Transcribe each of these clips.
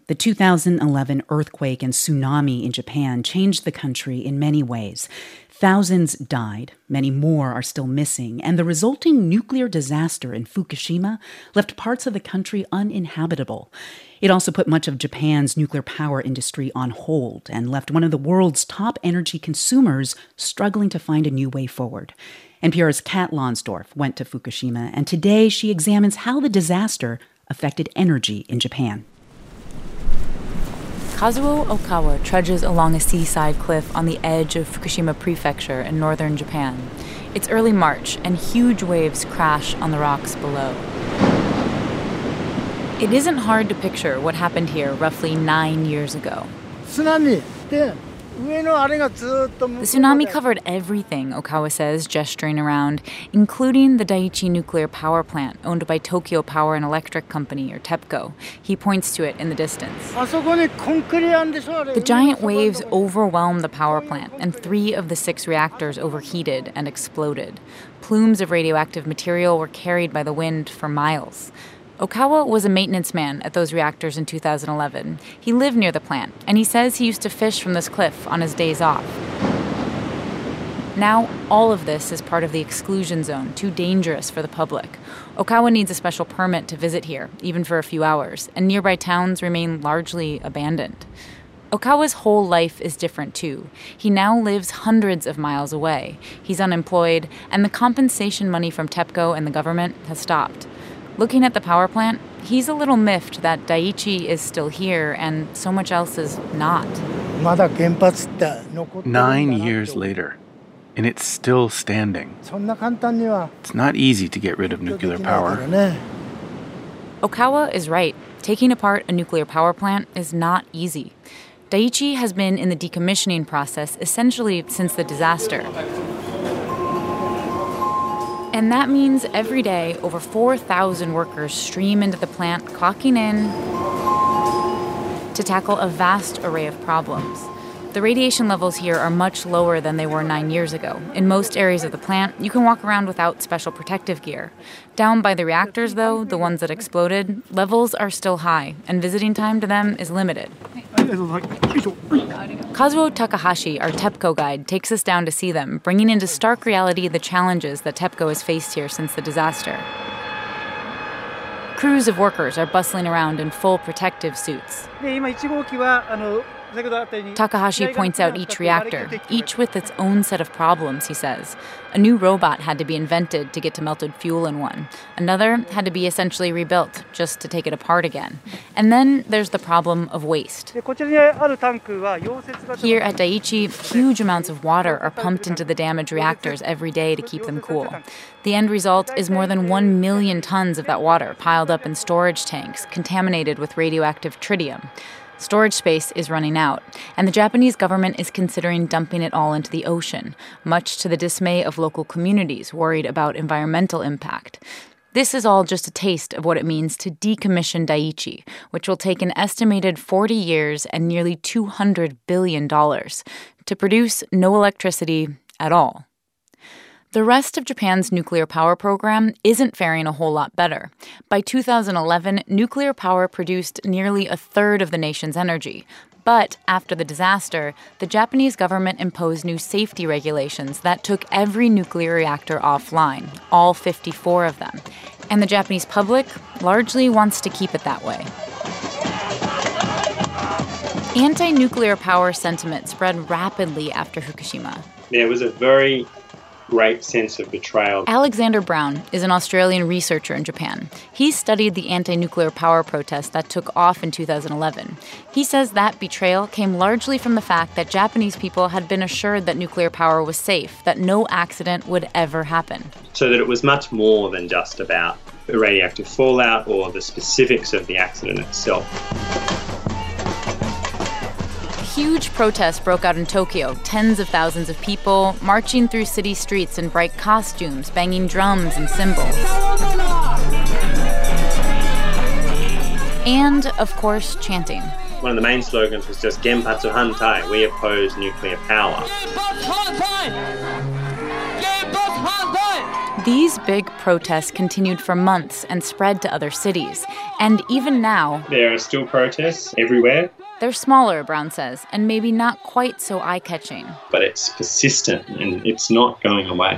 The 2011 earthquake and tsunami in Japan changed the country in many ways. Thousands died, many more are still missing, and the resulting nuclear disaster in Fukushima left parts of the country uninhabitable. It also put much of Japan's nuclear power industry on hold and left one of the world's top energy consumers struggling to find a new way forward. NPR's Kat Lonsdorf went to Fukushima, and today she examines how the disaster affected energy in Japan. Kazuo Okawa trudges along a seaside cliff on the edge of Fukushima Prefecture in northern Japan. It's early March, and huge waves crash on the rocks below. It isn't hard to picture what happened here roughly 9 years ago. The tsunami covered everything, Okawa says, gesturing around, including the Daiichi nuclear power plant owned by Tokyo Power and Electric Company, or TEPCO. He points to it in the distance. The giant waves overwhelmed the power plant, and 3 of the 6 reactors overheated and exploded. Plumes of radioactive material were carried by the wind for miles. Okawa was a maintenance man at those reactors in 2011. He lived near the plant, and he says he used to fish from this cliff on his days off. Now, all of this is part of the exclusion zone, too dangerous for the public. Okawa needs a special permit to visit here, even for a few hours, and nearby towns remain largely abandoned. Okawa's whole life is different, too. He now lives hundreds of miles away. He's unemployed, and the compensation money from TEPCO and the government has stopped. Looking at the power plant, he's a little miffed that Daiichi is still here and so much else is not. 9 years later, and it's still standing. It's not easy to get rid of nuclear power. Okawa is right. Taking apart a nuclear power plant is not easy. Daiichi has been in the decommissioning process essentially since the disaster. And that means every day, over 4,000 workers stream into the plant, clocking in to tackle a vast array of problems. The radiation levels here are much lower than they were 9 years ago. In most areas of the plant, you can walk around without special protective gear. Down by the reactors, though, the ones that exploded, levels are still high, and visiting time to them is limited. Kazuo Takahashi, our TEPCO guide, takes us down to see them, bringing into stark reality the challenges that TEPCO has faced here since the disaster. Crews of workers are bustling around in full protective suits. Takahashi points out each reactor, each with its own set of problems, he says. A new robot had to be invented to get to melted fuel in one. Another had to be essentially rebuilt just to take it apart again. And then there's the problem of waste. Here at Daiichi, huge amounts of water are pumped into the damaged reactors every day to keep them cool. The end result is more than 1 million tons of that water piled up in storage tanks, contaminated with radioactive tritium. Storage space is running out, and the Japanese government is considering dumping it all into the ocean, much to the dismay of local communities worried about environmental impact. This is all just a taste of what it means to decommission Daiichi, which will take an estimated 40 years and nearly $200 billion to produce no electricity at all. The rest of Japan's nuclear power program isn't faring a whole lot better. By 2011, nuclear power produced nearly a third of the nation's energy. But after the disaster, the Japanese government imposed new safety regulations that took every nuclear reactor offline, all 54 of them. And the Japanese public largely wants to keep it that way. Anti-nuclear power sentiment spread rapidly after Fukushima. There was a very great sense of betrayal. Alexander Brown is an Australian researcher in Japan. He studied the anti-nuclear power protests that took off in 2011. He says that betrayal came largely from the fact that Japanese people had been assured that nuclear power was safe, that no accident would ever happen. So that it was much more than just about the radioactive fallout or the specifics of the accident itself. Huge protests broke out in Tokyo, tens of thousands of people marching through city streets in bright costumes, banging drums and cymbals. And, of course, chanting. One of the main slogans was just Genpatsu Hantai, we oppose nuclear power. These big protests continued for months and spread to other cities. And even now, there are still protests everywhere. They're smaller, Brown says, and maybe not quite so eye-catching. But it's persistent and it's not going away.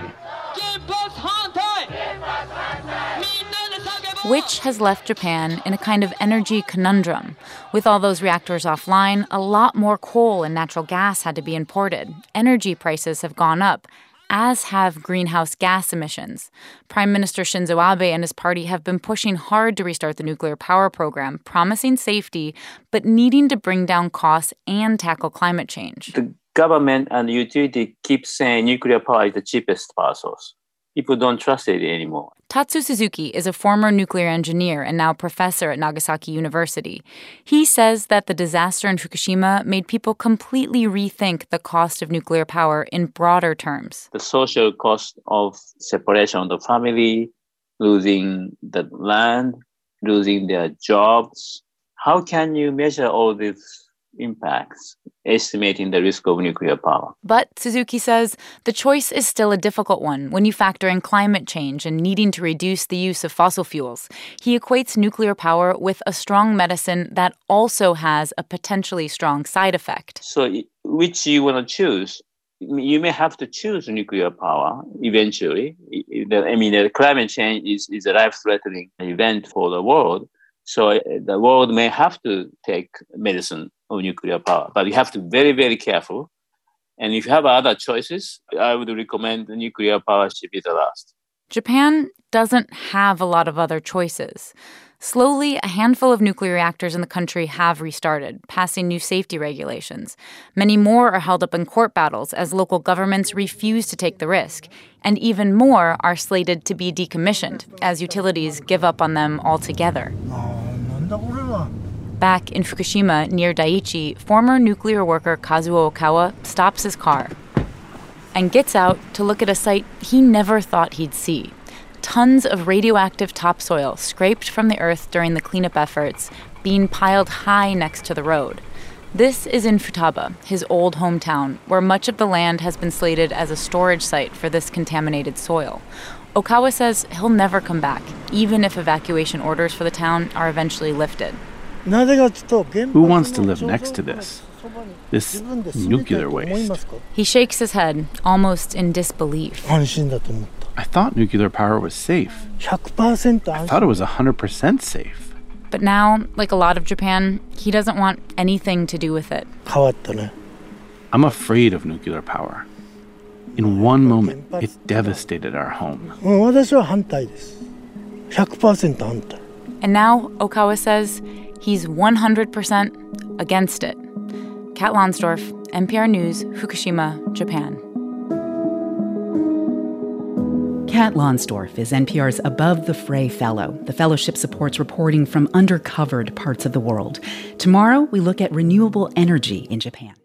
Which has left Japan in a kind of energy conundrum. With all those reactors offline, a lot more coal and natural gas had to be imported. Energy prices have gone up, as have greenhouse gas emissions. Prime Minister Shinzo Abe and his party have been pushing hard to restart the nuclear power program, promising safety, but needing to bring down costs and tackle climate change. The government and utility keep saying nuclear power is the cheapest power source. People don't trust it anymore. Tatsu Suzuki is a former nuclear engineer and now professor at Nagasaki University. He says that the disaster in Fukushima made people completely rethink the cost of nuclear power in broader terms. The social cost of separation of the family, losing the land, losing their jobs. How can you measure all these impacts, estimating the risk of nuclear power? But, Suzuki says, the choice is still a difficult one when you factor in climate change and needing to reduce the use of fossil fuels. He equates nuclear power with a strong medicine that also has a potentially strong side effect. So which you want to choose? You may have to choose nuclear power eventually. The climate change is a life-threatening event for the world. So the world may have to take medicine of nuclear power, but you have to be very, very careful. And if you have other choices, I would recommend the nuclear power should be the last. Japan doesn't have a lot of other choices. Slowly, a handful of nuclear reactors in the country have restarted, passing new safety regulations. Many more are held up in court battles as local governments refuse to take the risk. And even more are slated to be decommissioned as utilities give up on them altogether. Back in Fukushima, near Daiichi, former nuclear worker Kazuo Okawa stops his car and gets out to look at a sight he never thought he'd see. Tons of radioactive topsoil scraped from the earth during the cleanup efforts being piled high next to the road. This is in Futaba, his old hometown, where much of the land has been slated as a storage site for this contaminated soil. Okawa says he'll never come back, even if evacuation orders for the town are eventually lifted. Who wants to live next to this nuclear waste? He shakes his head, almost in disbelief. I thought nuclear power was safe. I thought it was 100% safe. But now, like a lot of Japan, he doesn't want anything to do with it. I'm afraid of nuclear power. In one moment, it devastated our home. And now, Okawa says, he's 100% against it. Kat Lonsdorf, NPR News, Fukushima, Japan. Kat Lonsdorf is NPR's Above the Fray Fellow. The fellowship supports reporting from undercovered parts of the world. Tomorrow, we look at renewable energy in Japan.